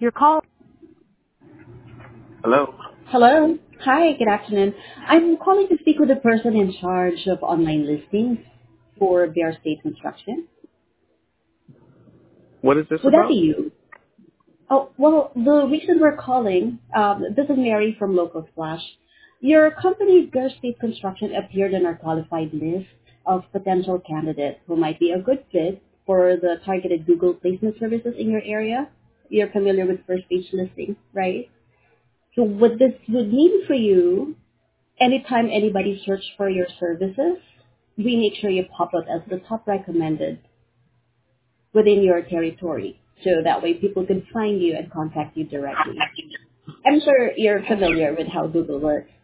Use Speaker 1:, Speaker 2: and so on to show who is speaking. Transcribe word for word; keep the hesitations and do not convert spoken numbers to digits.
Speaker 1: Your call. Hello.
Speaker 2: Hello. Hi, good afternoon. I'm calling to speak with the person in charge of online listings for Bear State Construction.
Speaker 1: What is this
Speaker 2: Would that be
Speaker 1: about?
Speaker 2: you? Oh, well, the reason we're calling, um, this is Mary from Local Flash. Your company, Bear State Construction, appeared on our qualified list of potential candidates who might be a good fit for the targeted Google placement services in your area. You're familiar with first page listing, right? So what this would mean for you, anytime anybody search for your services, we make sure you pop up as the top recommended within your territory. So that way people can find you and contact you directly. I'm sure you're familiar with how Google works.